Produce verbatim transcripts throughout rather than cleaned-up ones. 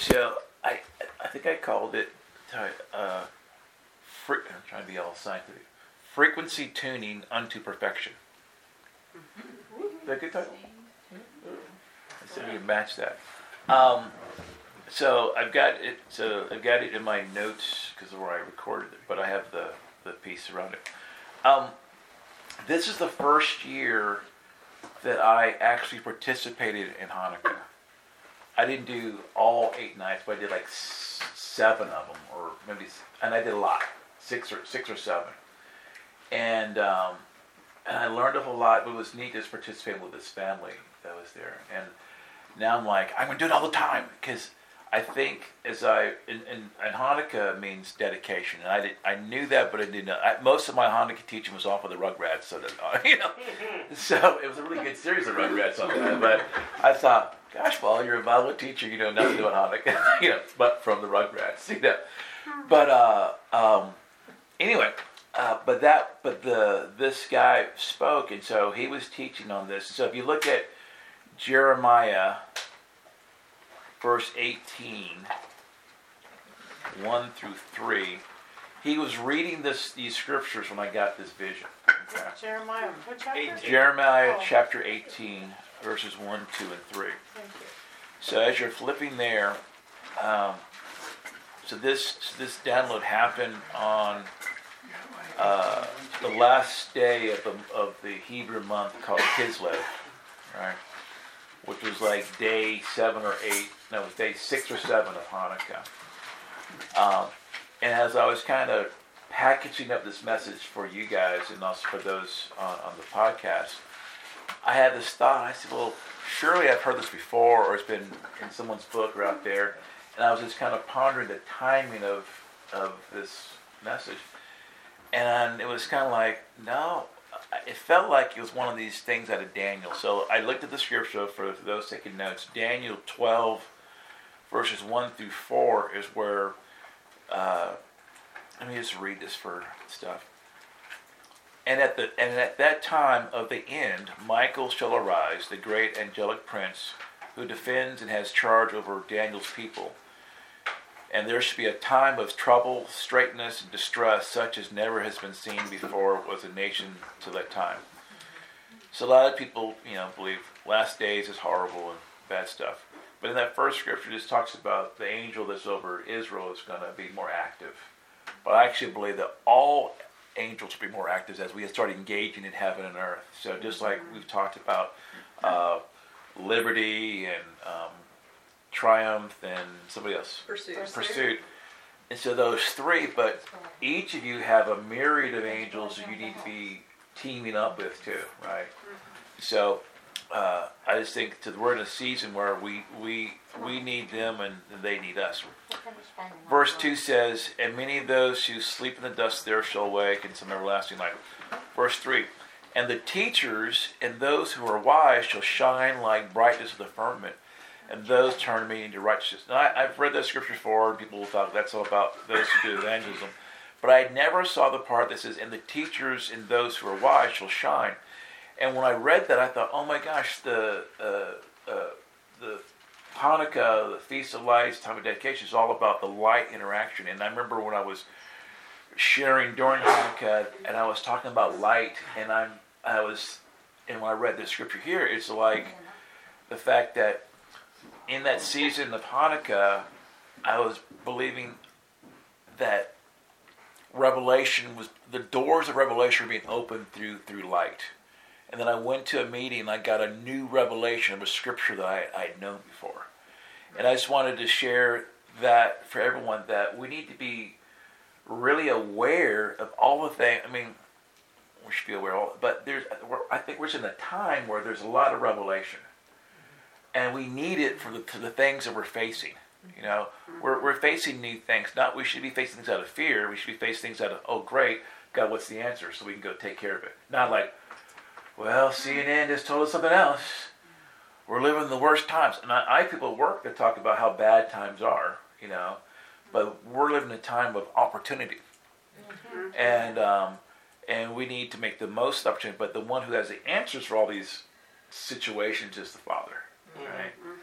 So I I think I called it. Uh, fre- I'm trying to be all scientific. Frequency tuning unto perfection. Is that a good title? I said we can match that. Um, so I've got it. So I've got it in my notes because of where I recorded it, but I have the, the piece around it. Um, this is the first year that I actually participated in Hanukkah. I didn't do all eight nights, but I did like s- seven of them, or maybe, and I did a lot, six or six or seven, and um, and I learned a whole lot. But it was neat just participating with this family that was there, and now I'm like, I'm gonna do it all the time because I think as I and, and, and Hanukkah means dedication, and I did I knew that, but I didn't know. I, most of my Hanukkah teaching was off of the Rugrats, so that uh, you know, so it was a really good series of Rugrats on that. But I thought, gosh, Paul, you're a Bible teacher, you know nothing about Hanukkah, you know, but from the Rugrats, you know. But uh, um, anyway, uh, but that, but the this guy spoke, and so he was teaching on this. So if you look at Jeremiah, verse eighteen, one through three, he was reading this these scriptures when I got this vision. Okay. Jeremiah, what chapter? Eight, Jeremiah oh. chapter eighteen, verses one, two, and three. Thank you. So as you're flipping there, um, so this this download happened on uh, the last day of the of the Hebrew month called Kislev, right? Which was like day seven or eight. No, it was day six or seven of Hanukkah. Um, and as I was kind of packaging up this message for you guys and also for those on, on the podcast, I had this thought. I said, well, surely I've heard this before, or it's been in someone's book or out there. And I was just kind of pondering the timing of of this message. And it was kind of like, no, it felt like it was one of these things out of Daniel. So I looked at the scripture for those taking notes. Daniel twelve, verses one through four is where, uh, let me just read this for stuff. And at the and at that time of the end, Michael shall arise, the great angelic prince, who defends and has charge over Daniel's people. And there should be a time of trouble, straitness, and distress, such as never has been seen before was a nation to that time. So a lot of people, you know, believe last days is horrible and bad stuff. But in that first scripture, it just talks about the angel that's over Israel is going to be more active. But I actually believe that all angels will be more active as we start engaging in heaven and earth. So just like we've talked about uh, liberty and um, triumph and somebody else. Pursuit. Pursuit. And so those three, but each of you have a myriad of angels that you need to be teaming up with too, right? So uh, I just think that we're in a season where we we we need them and they need us. Verse two says, and many of those who sleep in the dust there shall awake in some everlasting life. Verse three, and the teachers and those who are wise shall shine like brightness of the firmament, and those turn me into righteousness. Now, I, I've read that scripture before, and people thought that's all about those who do evangelism. But I never saw the part that says, and the teachers and those who are wise shall shine. And when I read that, I thought, oh my gosh, the uh, uh, the Hanukkah, the Feast of Lights, time of dedication is all about the light interaction. And I remember when I was sharing during Hanukkah, and I was talking about light, and I'm I was, and when I read the scripture here, it's like the fact that in that season of Hanukkah, I was believing that revelation was, the doors of revelation were being opened through through light. And then I went to a meeting and I got a new revelation of a scripture that I, I had known before. And I just wanted to share that for everyone, that we need to be really aware of all the things. I mean, we should be aware of all, but there's, we're, I think we're in a time where there's a lot of revelation. And we need it for the, for the things that we're facing. You know, we're we're facing new things. Not we should be facing things out of fear. We should be facing things out of, oh great, God, what's the answer? So we can go take care of it. Not like, well, C N N just told us something else. We're living the worst times. And I, I have people at work that talk about how bad times are, you know, but we're living a time of opportunity. Mm-hmm. And um, and we need to make the most of the opportunity. But the one who has the answers for all these situations is the Father. Right? Mm-hmm.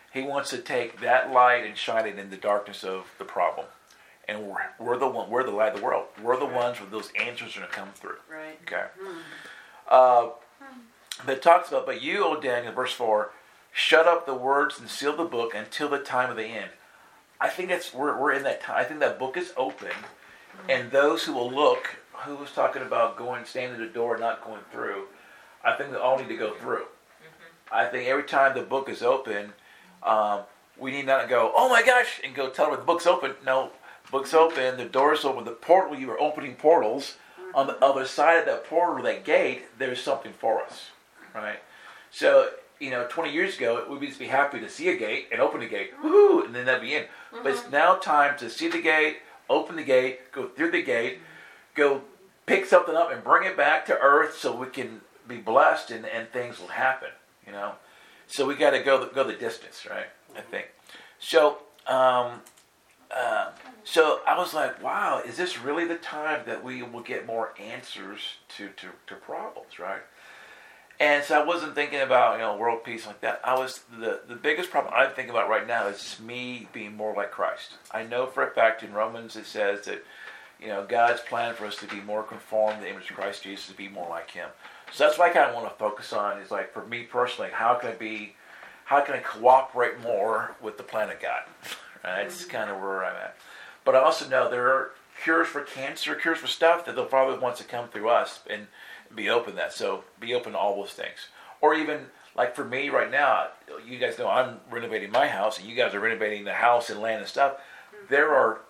He wants to take that light and shine it in the darkness of the problem. And we're, we're the one, we're the light of the world. We're the right. ones where those answers are going to come through. Right. Okay. Mm. Uh, but it talks about, but you, O Daniel, verse four, shut up the words and seal the book until the time of the end. I think that's we're we're in that time. I think that book is open, mm. and those who will look, who was talking about going, standing at the door, and not going through. I think they all need to go through. Mm-hmm. I think every time the book is open, um, we need not go, oh my gosh, and go tell them the book's open. No. Book's open, the door's open, the portal, you are opening portals. Mm-hmm. On the other side of that portal, that gate, there's something for us, right? So, you know, twenty years ago, we'd just be happy to see a gate and open a gate, woohoo, and then that'd be in. Mm-hmm. But it's now time to see the gate, open the gate, go through the gate, go pick something up and bring it back to earth so we can be blessed and, and things will happen, you know? So we got to go the, go the distance, right? I think. So, um... Uh, so I was like, wow, is this really the time that we will get more answers to, to, to problems, right? And so I wasn't thinking about, you know, world peace like that. I was, the, the biggest problem I'm thinking about right now is me being more like Christ. I know for a fact in Romans it says that, you know, God's plan for us to be more conformed to the image of Christ Jesus, to be more like Him. So that's what I kind of want to focus on is like, for me personally, how can I be, how can I cooperate more with the plan of God? That's kind of where I'm at. But I also know there are cures for cancer, cures for stuff that the Father wants to come through us and be open to that. So be open to all those things. Or even, like for me right now, you guys know I'm renovating my house, and you guys are renovating the house and land and stuff. There are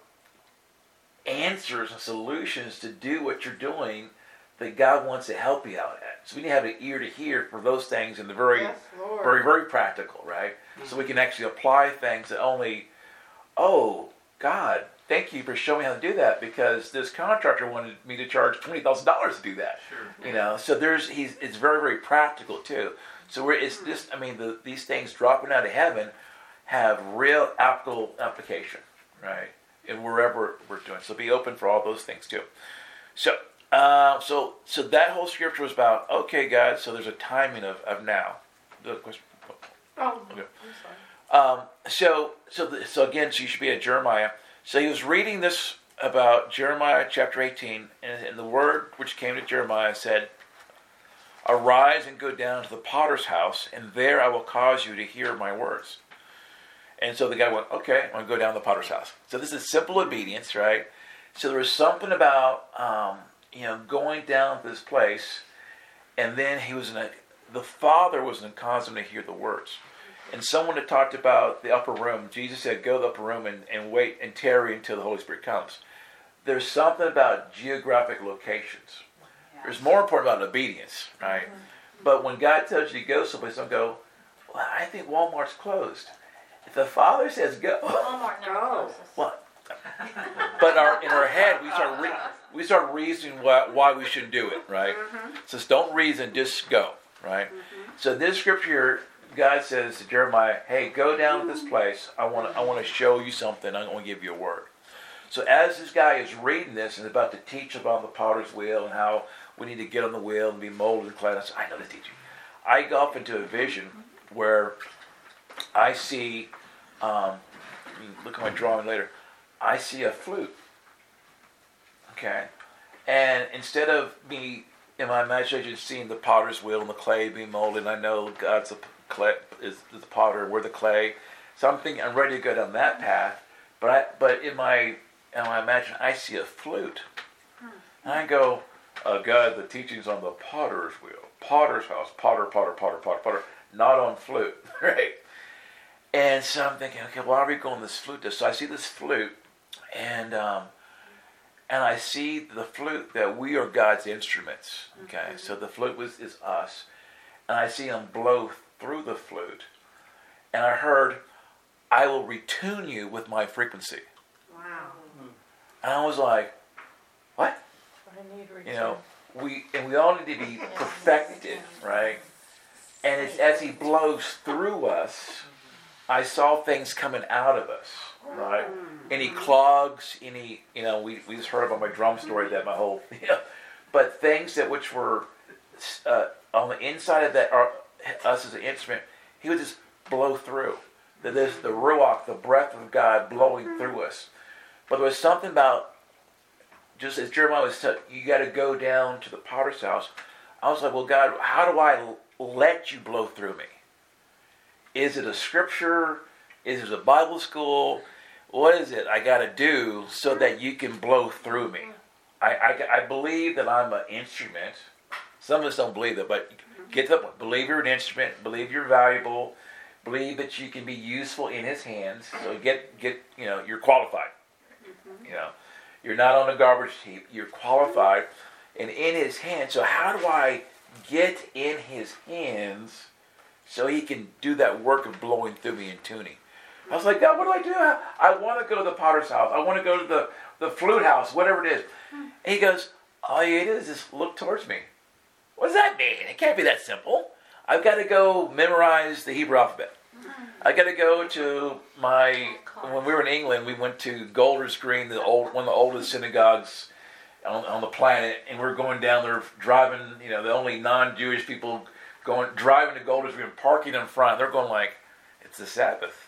answers and solutions to do what you're doing that God wants to help you out at. So we need to have an ear to hear for those things, and the very, yes, very, very practical, right? Mm-hmm. So we can actually apply things that only... Oh, God, thank you for showing me how to do that, because this contractor wanted me to charge twenty thousand dollars to do that. Sure. You know, so there's he's it's very, very practical too. So we're, it's just, I mean, the, these things dropping out of heaven have real applicable application, right? And wherever we're doing. So be open for all those things too. So, uh, so, so that whole scripture was about, okay, God, so there's a timing of, of now. The question. Oh, okay. I'm sorry. Um, so, so, the, so again, so you should be at Jeremiah. So he was reading this about Jeremiah chapter eighteen, and, and the word which came to Jeremiah said, "Arise and go down to the potter's house, and there I will cause you to hear my words." And so the guy went, okay, I'm going to go down to the potter's house. So this is simple obedience, right? So there was something about, um, you know, going down to this place, and then he was in a, the Father was going to cause him to hear the words. And someone had talked about the upper room. Jesus said, go to the upper room and, and wait and tarry until the Holy Spirit comes. There's something about geographic locations. Yeah. There's more important about obedience, right? Mm-hmm. But when God tells you to go someplace, don't go, well, I think Walmart's closed. If the Father says go, Walmart never closes. Well, but our, in our head, we start re- we start reasoning why, why we shouldn't do it, right? Mm-hmm. So don't reason, just go, right? Mm-hmm. So this scripture, God says to Jeremiah, hey, go down to this place. I want to I want to show you something. I'm going to give you a word. So as this guy is reading this and about to teach about the potter's wheel and how we need to get on the wheel and be molded and clad, I said, I know this teaching. I go off into a vision where I see, um, look at my drawing later, I see a flute. Okay? And instead of me, in my imagination, seeing the potter's wheel and the clay being molded, and I know God's the clay, is the potter, we're the clay. So I'm thinking I'm ready to go down that path. But I, but in my, in my imagination, I see a flute. And I go, uh, God, the teaching's on the potter's wheel. Potter's house. Potter, potter, potter, potter, potter. Not on flute. Right? And so I'm thinking, okay, well, how are we going this flute? So I see this flute, and um, and I see the flute that we are God's instruments. Okay, mm-hmm. So the flute was is us, and I see him blow through the flute, and I heard, I will retune you with my frequency. Wow. And I was like, what? I need retune. You know, we and we all need to be perfected, right? And it's as he blows through us, I saw things coming out of us, right? Any clogs, any, you know, we, we just heard about my drum story that my whole, you know, but things that which were uh, on the inside of that, are, us as an instrument, he would just blow through. That there's the ruach, the breath of God blowing through us. But there was something about, just as Jeremiah was saying, you got to go down to the potter's house. I was like, well, God, how do I let you blow through me? Is it a scripture? Is it a Bible school? What is it I got to do so that you can blow through me? I, I, I believe that I'm an instrument. Some of us don't believe that, but get to the point. Believe you're an instrument. Believe you're valuable. Believe that you can be useful in His hands. So get, get you know, you're qualified. You know, you're not on the garbage heap. You're qualified and in His hands. So how do I get in His hands so He can do that work of blowing through me and tuning? I was like, God, what do I do? I, I want to go to the potter's house. I want to go to the, the flute house, whatever it is. And He goes, all you do is just look towards me. What does that mean? It can't be that simple. I've got to go memorize the Hebrew alphabet. I got to go to my, when we were in England, we went to Golders Green, the old, one of the oldest synagogues on, on the planet, and we're going down there driving, you know, the only non-Jewish people going, driving to Golders Green, parking in front. They're going like, it's the Sabbath.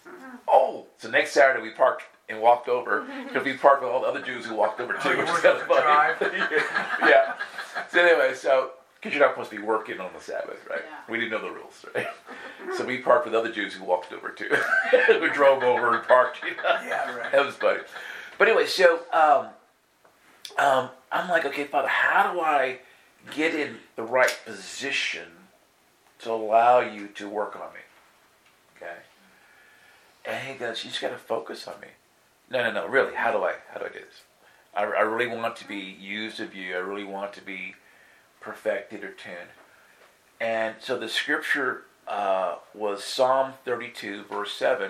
Oh, so next Saturday we parked and walked over, because we parked with all the other Jews who walked over too, Oh, which you is kind of weren't funny. Yeah. So anyway, so, because you're not supposed to be working on the Sabbath, right? Yeah. We didn't know the rules, right? So we parked with other Jews who walked over too. We drove over and parked, you know? Yeah, right. That was funny. But anyway, so um, um, I'm like, okay, Father, how do I get in the right position to allow you to work on me? Okay? And He goes, you just got to focus on me. No, no, no, really, how do I, how do I do this? I, I really want to be used of you. I really want to be perfected or tuned. And so the scripture uh, was Psalm thirty-two, verse seven.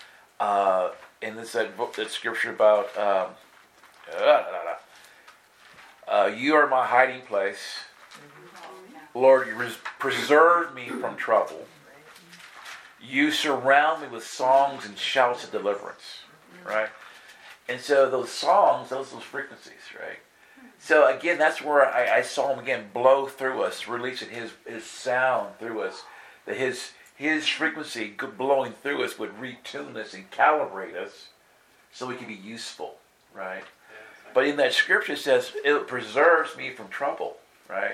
Uh, and this that book, that scripture about um, uh, uh, you are my hiding place. Lord, you res- preserve me from trouble. You surround me with songs and shouts of deliverance, right? And so those songs, those those frequencies, right? So again, that's where I, I saw Him again blow through us, releasing His His sound through us. That His His frequency blowing through us would retune us and calibrate us, so we can be useful, right? But in that scripture it says it preserves me from trouble, right?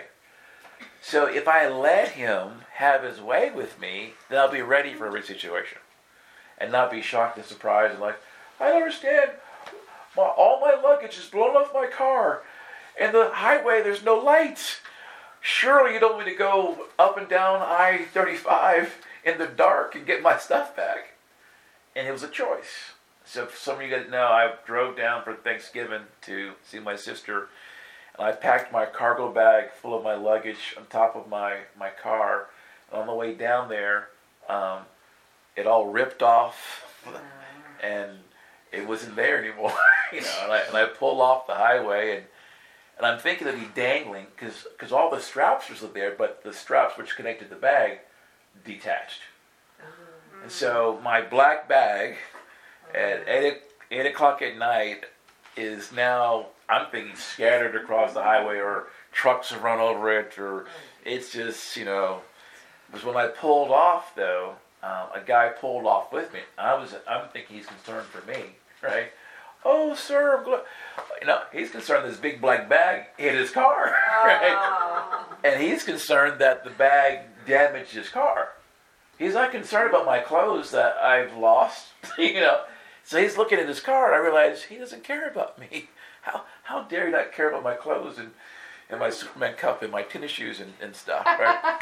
So if I let Him have His way with me, then I'll be ready for every situation, and not be shocked and surprised and like, I don't understand. My, all my luggage is blown off my car. And the highway, there's no lights. Surely you don't want me to go up and down I thirty-five in the dark and get my stuff back. And it was a choice. So for some of you guys know, I drove down for Thanksgiving to see my sister. And I packed my cargo bag full of my luggage on top of my, my car. And on the way down there, um, it all ripped off. And it wasn't there anymore. you know, and I, and I pulled off the highway and And I'm thinking of me dangling, because because all the straps were still there, but the straps which connected the bag detached. Mm-hmm. And so my black bag at eight, eight o'clock at night is now, I'm thinking, scattered across the highway, or trucks have run over it, or it's just, you know. Because when I pulled off, though, uh, a guy pulled off with me. I was, I'm thinking he's concerned for me, right? Oh, sir, I'm gl-. You know, he's concerned this big black bag hit his car, right? Oh. And he's concerned that the bag damaged his car. He's not concerned about my clothes that I've lost, you know. So he's looking at his car, and I realize he doesn't care about me. How how dare he not care about my clothes and, and my Superman cup and my tennis shoes and, and stuff, right?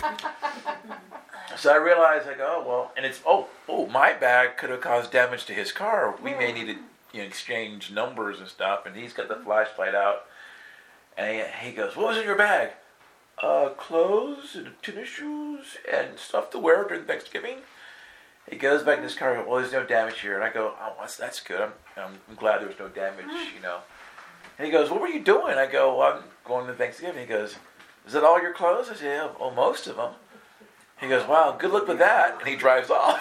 So I realized, I go, oh, well, and it's, oh, oh, my bag could have caused damage to his car. We may need to, you know, exchange numbers and stuff, and he's got the flashlight out, and he, he goes, what was in your bag? Uh, clothes and tennis shoes and stuff to wear during Thanksgiving. He goes back in his car, well, there's no damage here, and I go, oh, that's, that's good, I'm, I'm glad there was no damage, you know. And he goes, what were you doing? I go, well, I'm going to Thanksgiving. He goes, is that all your clothes? I said, yeah, well, most of them. He goes, wow, good luck with that, and he drives off.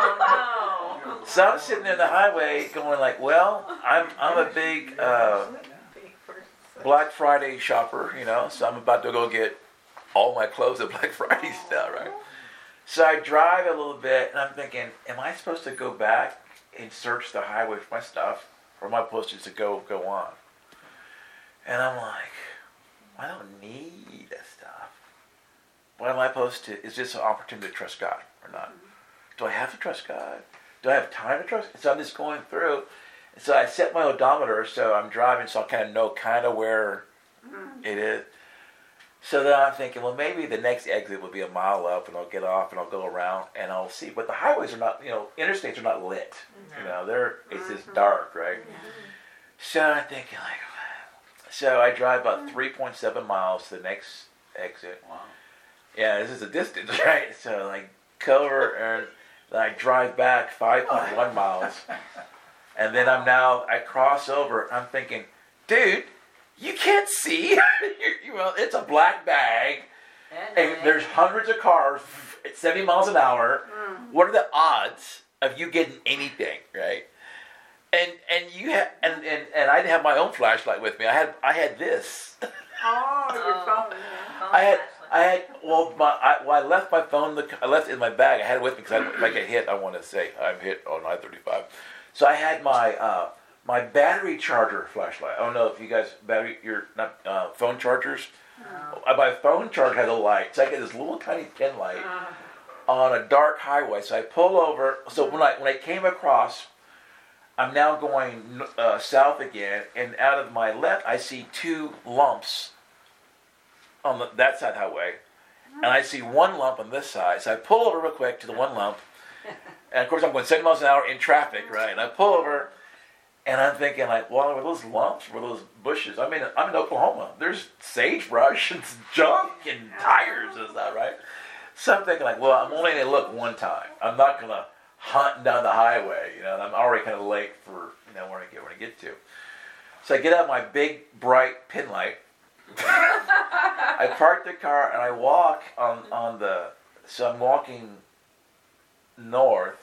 Oh, no. So I'm sitting there on the highway going like, well, I'm I'm a big uh, Black Friday shopper, you know, so I'm about to go get all my clothes at Black Friday now, right? So I drive a little bit, and I'm thinking, am I supposed to go back and search the highway for my stuff, or am I supposed to just go go on? And I'm like, I don't need that stuff. What am I supposed to? Is this an opportunity to trust God or not? Do I have to trust God? Do I have time to trust? So I'm just going through. And so I set my odometer, so I'm driving, so I kind of know kind of where it is. So then I'm thinking, well, maybe the next exit will be a mile up, and I'll get off, and I'll go around, and I'll see. But the highways are not, you know, interstates are not lit. You know, they're it's just dark, right? So I'm thinking, like, so I drive about three point seven miles to the next exit. Wow. Yeah, this is a distance, right? So like cover, and then I drive back five point one miles, and then I'm now I cross over. I'm thinking, dude. You can't see. Well, it's a black bag, and there's hundreds of cars at seventy miles an hour. Mm. What are the odds of you getting anything, right? And and you have and, and, and I didn't have my own flashlight with me. I had I had this. Oh, your phone. Yeah. I had I had well my I, well, I left my phone. The, I left it in my bag. I had it with me because if I get hit, I want to say I'm hit on I thirty-five. So I had my. Uh, My battery charger flashlight. I don't know if you guys battery your not uh, phone chargers. No. My phone charger had a light, so I get this little tiny pin light uh. on a dark highway. So I pull over. So when I when I came across, I'm now going uh, south again, and out of my left, I see two lumps on the, that side highway, and I see one lump on this side. So I pull over real quick to the one lump, and of course I'm going seventy miles an hour in traffic, right? And I pull over. And I'm thinking, like, well, were those lumps? Were those bushes? I mean, I'm in Oklahoma. There's sagebrush and junk and tires and stuff, right? So I'm thinking, like, well, I'm only going to look one time. I'm not going to hunt down the highway, you know, and I'm already kind of late for, you know, where I get where I get to. So I get out my big, bright pin light. I park the car, and I walk on, on the, so I'm walking north.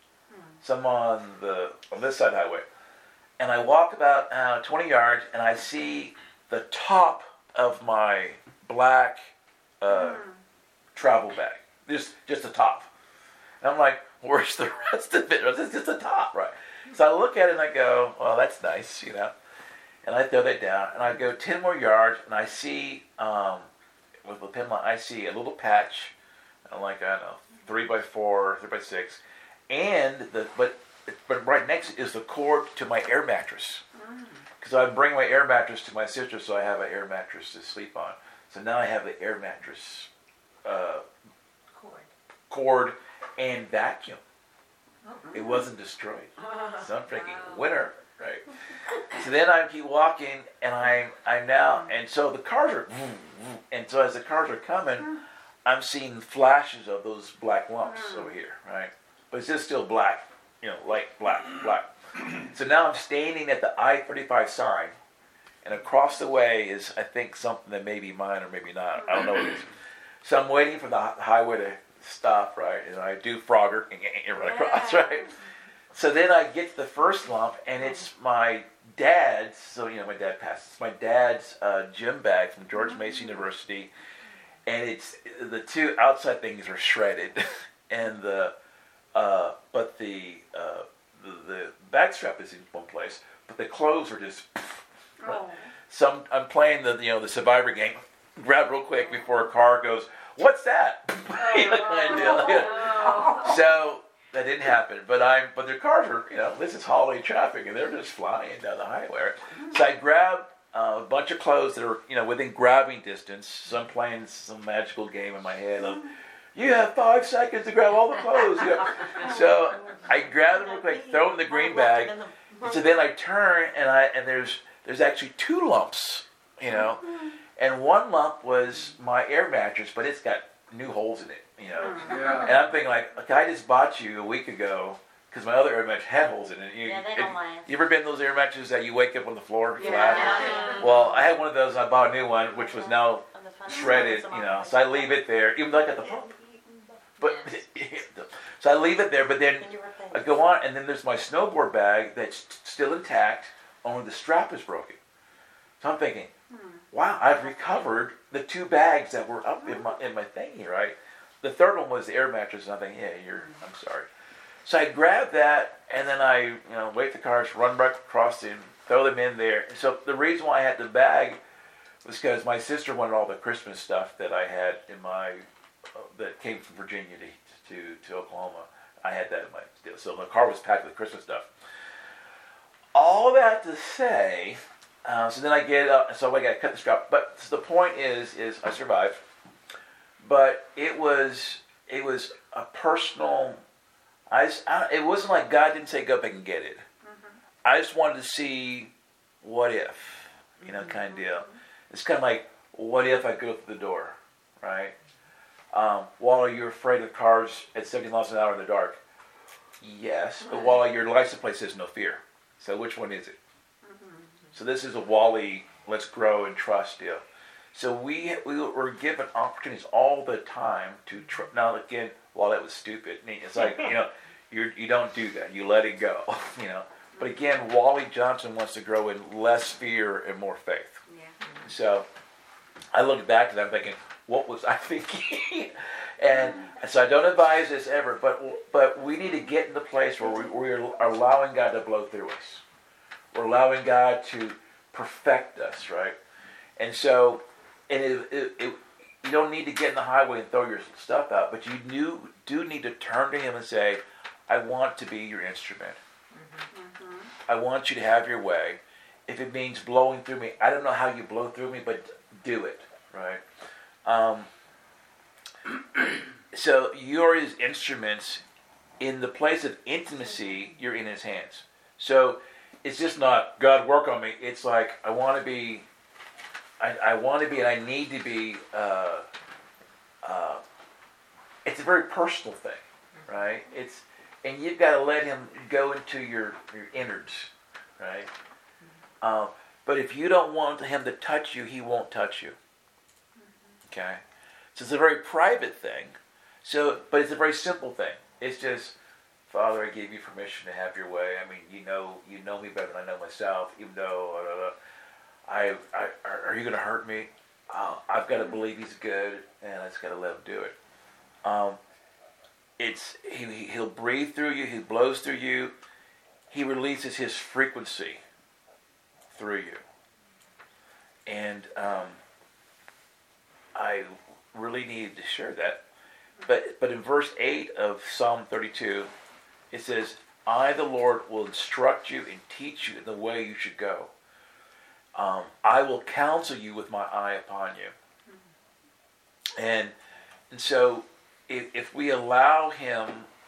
So I'm on the, on this side of the highway. And I walk about uh, twenty yards, and I see the top of my black uh, mm. travel bag. Just, just the top. And I'm like, where's the rest of it? It's just the top, right? So I look at it, and I go, well, that's nice, you know. And I throw that down, and I go ten more yards, and I see, um, with the pin line, I see a little patch, like, I don't know, three by four, three by six, and the, but... But right next is the cord to my air mattress. Because I bring my air mattress to my sister, so I have an air mattress to sleep on. So now I have the air mattress uh, cord. cord and vacuum. It wasn't destroyed. So I'm thinking, winner, right? So then I keep walking, and I'm, I'm now, and so the cars are, and so as the cars are coming, I'm seeing flashes of those black lumps over here, right? But it's just still black. You know, light, black, black. So now I'm standing at the I thirty-five sign, and across the way is, I think, something that may be mine or maybe not. I don't know what it is. So I'm waiting for the highway to stop, right? And I do Frogger and run across, right? So then I get to the first lump, and it's my dad's, so, you know, my dad passed. It's my dad's uh, gym bag from George Mason University, and it's, the two outside things are shredded, and the, Uh, but the, uh, the the bag strap is in one place, but the clothes are just. Oh. So I'm, I'm playing the you know the Survivor game. Grab real quick before a car goes. What's that? Oh, you know, kind of deal. Oh. So that didn't happen. But I'm but their cars are you know this is holiday traffic and they're just flying down the highway. So I grabbed uh, a bunch of clothes that are you know within grabbing distance. So I'm playing some magical game in my head of. You have five seconds to grab all the clothes. You know? So I grab them real quick, throw them in the green bag. So then I turn, and I and there's there's actually two lumps, you know. And one lump was my air mattress, but it's got new holes in it, you know. Yeah. And I'm thinking like, okay, I just bought you a week ago because my other air mattress had holes in it. You, yeah, they don't last. You ever been in those air mattresses that you wake up on the floor yeah. flat? Yeah. Well, I had one of those, and I bought a new one, which was now shredded, you know. So I leave it there, even though I got the pump. But so I leave it there, but then I go on, and then there's my snowboard bag that's still intact, only the strap is broken. So I'm thinking, wow, I've recovered the two bags that were up in my in my thing here, right? the third one was the air mattress, and I'm thinking, yeah, you're, I'm sorry. So I grabbed that, and then I, you know, wait the cars, run back across and throw them in there. So the reason why I had the bag was because my sister wanted all the Christmas stuff that I had in my, uh, that came from Virginia to, to, to Oklahoma. I had that in my deal. So the car was packed with Christmas stuff. All that to say, uh, so then I get up, so I got to cut the strap. But the point is, is I survived. But it was, it was a personal. I, just, I it wasn't like God didn't say go up and get it. Mm-hmm. I just wanted to see what if, you know, mm-hmm. kind of deal. It's kind of like, what if I go through the door, right? Um, while you're afraid of cars at seventy miles an hour in the dark, yes. But while your license plate says no fear, so which one is it? Mm-hmm. So this is a Wally, let's grow and trust deal. So we we were given opportunities all the time to tr- now again. While that was stupid, it's like you know, you you don't do that. You let it go, you know. But again, Wally Johnson wants to grow in less fear and more faith. Yeah. So I look back and I'm thinking, what was I thinking? And so I don't advise this ever, but but we need to get in the place where we, we are allowing God to blow through us. We're allowing God to perfect us, right? And so, and it, it, it you don't need to get in the highway and throw your stuff out, but you do, do need to turn to Him and say, I want to be your instrument. Mm-hmm. I want you to have your way. If it means blowing through me, I don't know how you blow through me, but do it, right? Um, so you're His instruments. In the place of intimacy, you're in His hands. So it's just not, God, work on me. It's like, I want to be... I, I want to be and I need to be, uh, uh, it's a very personal thing, right? It's, and you've got to let Him go into your, your innards, right? Um, but if you don't want Him to touch you, He won't touch you, okay? So it's a very private thing, so, but it's a very simple thing. It's just, Father, I give you permission to have your way. I mean, you know, you know me better than I know myself, even though, uh, I, I, are you going to hurt me? Uh, I've got to believe He's good, and I just got to let Him do it. Um, it's he, He'll breathe through you. He blows through you. He releases His frequency through you. And um, I really needed to share that. But but in verse eight of Psalm thirty-two, it says, I, the Lord, will instruct you and teach you in the way you should go. Um, I will counsel you with my eye upon you. Mm-hmm. And and so if, if we allow Him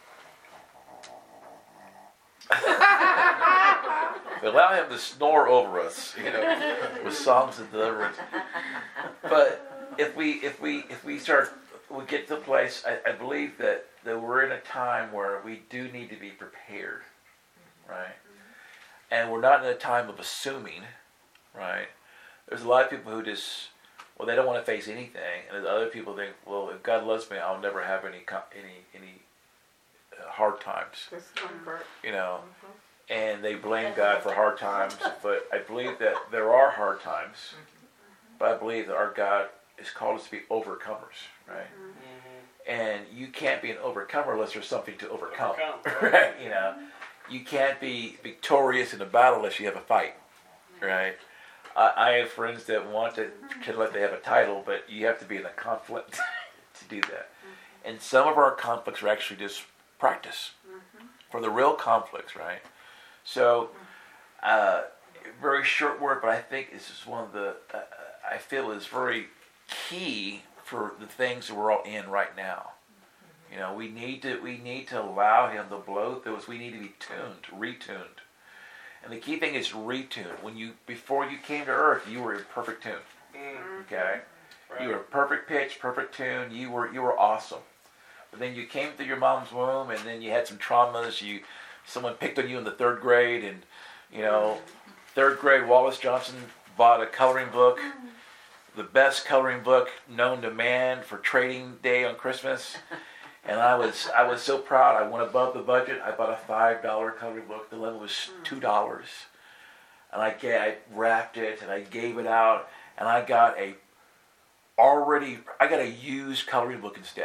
if we allow Him to snore over us, you know, with songs of deliverance. But if we if we if we start we get to the place, I, I believe that, that we're in a time where we do need to be prepared. Right? Mm-hmm. And we're not in a time of assuming. Right, there's a lot of people who just, well, they don't want to face anything, and there's other people think, well, if God loves me, I'll never have any any any uh, hard times. Discomfort. You know, mm-hmm. And they blame God for hard times, but I believe that there are hard times, mm-hmm. But I believe that our God has called us to be overcomers, right? Mm-hmm. And you can't be an overcomer unless there's something to overcome, overcome. Right? You know, you can't be victorious in a battle unless you have a fight, right? I have friends that want to pretend like they have a title, but you have to be in a conflict to do that. Mm-hmm. And some of our conflicts are actually just practice mm-hmm. for the real conflicts, right? So, uh, very short word, but I think this is one of the, uh, I feel is very key for the things that we're all in right now. Mm-hmm. You know, we need to we need to allow Him to blow through us. We need to be tuned, retuned. And the key thing is retune. When you before you came to earth, you were in perfect tune. Mm-hmm. Okay? Right. You were perfect pitch, perfect tune. You were you were awesome. But then you came through your mom's womb, and then you had some traumas. You someone picked on you in the third grade, and you know, third grade Wallace Johnson bought a coloring book, the best coloring book known to man for trading day on Christmas. And I was I was so proud. I went above the budget. I bought a five dollar coloring book. The limit was two dollars, and I, I wrapped it and I gave it out. And I got a already I got a used coloring book instead.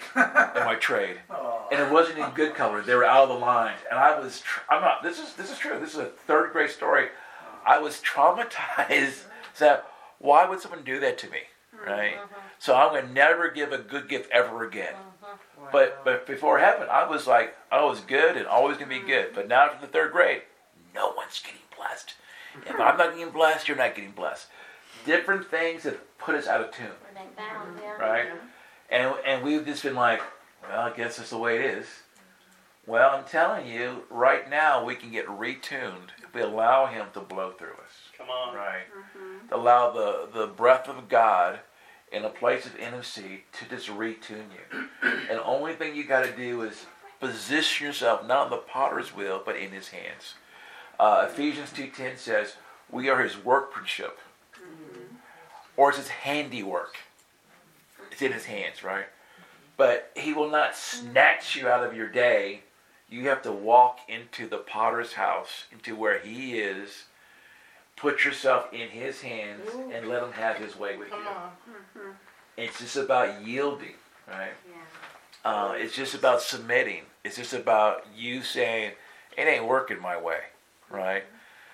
in my trade. Oh. And it wasn't in good colors. They were out of the lines. And I was, tr- I'm not, this is this is true. This is a third grade story. I was traumatized. So why would someone do that to me, right? Mm-hmm. So I'm going to never give a good gift ever again. Mm-hmm. But but before it happened, I was like, I was good and always going to be good. But now after the third grade, no one's getting blessed. If I'm not getting blessed, you're not getting blessed. Different things that put us out of tune, When they found, yeah. right? And and we've just been like, well, I guess that's the way it is. Well, I'm telling you, right now we can get retuned if we allow Him to blow through us. Come on. Right? Mm-hmm. To allow the, the breath of God in a place of intimacy to just retune you. And the only thing you got to do is position yourself not in the potter's wheel, but in His hands. Uh, Ephesians two ten says, we are His workmanship. Mm-hmm. Or it's His handiwork. It's in His hands, right? But He will not snatch you out of your day. You have to walk into the potter's house, into where He is, put yourself in His hands, and let Him have His way with you. Come on. Mm-hmm. It's just about yielding, right? Yeah. Uh, it's just about submitting. It's just about you saying, it ain't working my way, right?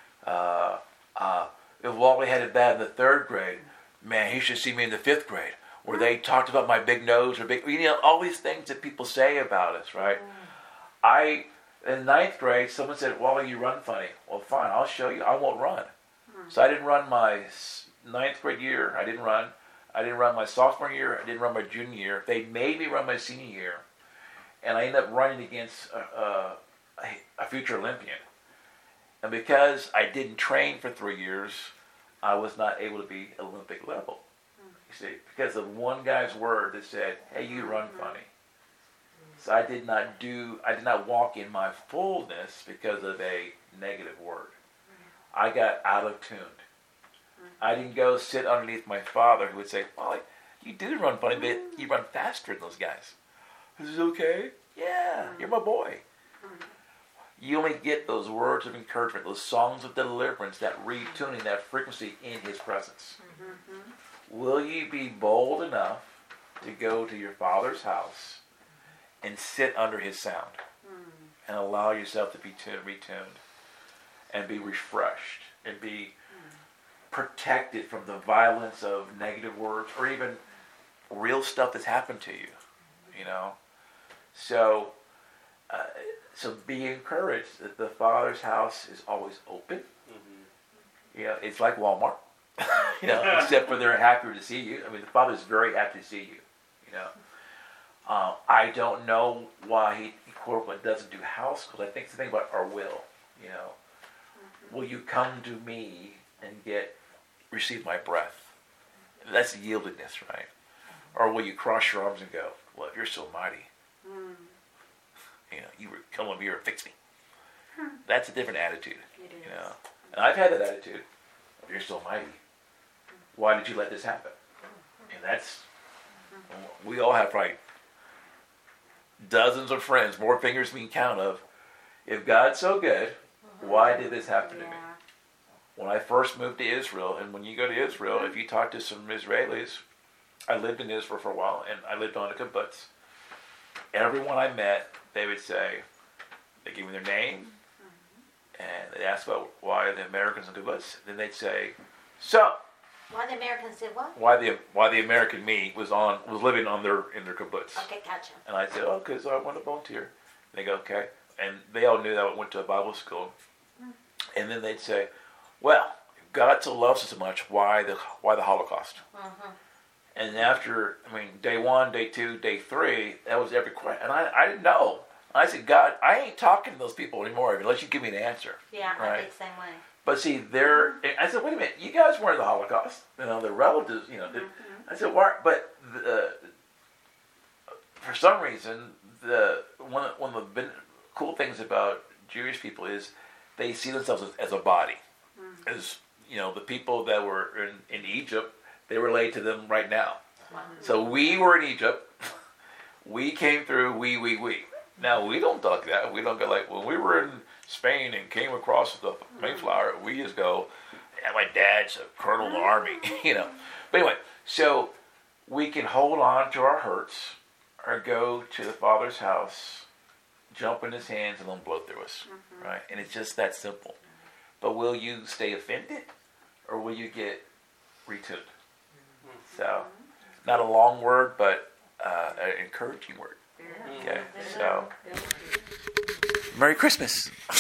Uh, uh, if Wally had it bad in the third grade, man, he should see me in the fifth grade, where they talked about my big nose or big, you know, all these things that people say about us, right? I, in ninth grade, someone said, Wally, you run funny. Well, fine, I'll show you. I won't run. So I didn't run my ninth grade year. I didn't run. I didn't run my sophomore year. I didn't run my junior year. They made me run my senior year. And I ended up running against a, a, a future Olympian. And because I didn't train for three years, I was not able to be Olympic level. You see, because of one guy's word that said, hey, you run funny. So I did not do, I did not walk in my fullness because of a negative word. I got out of tuned. I didn't go sit underneath my father who would say, Wally, you do run funny, but you run faster than those guys. Is this okay? Yeah, you're my boy. You only get those words of encouragement, those songs of deliverance, that retuning, that frequency in His presence. Mm-hmm. Will you be bold enough to go to your Father's house and sit under His sound mm. and allow yourself to be tuned, retuned and be refreshed and be mm. protected from the violence of negative words or even real stuff that's happened to you, you know? So, uh, so be encouraged that the Father's house is always open. Mm-hmm. You know, it's like Walmart, you know, except for they're happier to see you. I mean, the Father's very happy to see you, you know. Uh, I don't know why he, quote unquote, doesn't do house calls. I think it's the thing about our will, you know. Mm-hmm. Will you come to me and get, receive my breath? That's yieldedness, right? Or will you cross your arms and go, well, if you're so mighty, mm. you know, you were come over here and fix me. Hmm. That's a different attitude, it is. You know. And I've had that attitude. If you're so mighty, why did you let this happen? And that's, mm-hmm. we all have probably dozens of friends, more fingers we can count of. If God's so good, mm-hmm. why did this happen yeah. to me? When I first moved to Israel, and when you go to Israel, if you talk to some Israelis, I lived in Israel for a while, and I lived on a kibbutz. Everyone I met, they would say, they give me their name, mm-hmm. and they'd ask about why the Americans in kibbutz. Then they'd say, so, why the Americans did what? Why the why the American me was on was living on their in their kibbutz. Okay, gotcha. And I said, oh, because I want to volunteer. And they go, okay. And they all knew that I went to a Bible school. Mm-hmm. And then they'd say, well, if God so loves us so much, why the why the Holocaust? Mm-hmm. And after, I mean, day one, day two, day three, that was every question. And I, I didn't know. I said, God, I ain't talking to those people anymore unless you give me an answer. Yeah, right? I did the same way. But see, they're, I said, wait a minute, you guys weren't the Holocaust. You know, the relatives, you know. Did, mm-hmm. I said, why? But the, for some reason, the one, one of the cool things about Jewish people is they see themselves as, as a body. Mm-hmm. As, you know, the people that were in, in Egypt, they relate to them right now. Wow. So we were in Egypt. We came through, we, we, we. Now, we don't talk that. We don't go like, when we were in Spain and came across the Mayflower, we just go, yeah, my dad's a colonel in the army, you know. But anyway, so we can hold on to our hurts, or go to the Father's house, jump in His hands, and let Him blow through us, mm-hmm. right? And it's just that simple. But will you stay offended, or will you get retuned? Mm-hmm. So, not a long word, but uh, an encouraging word. Yeah. Okay, so Merry Christmas.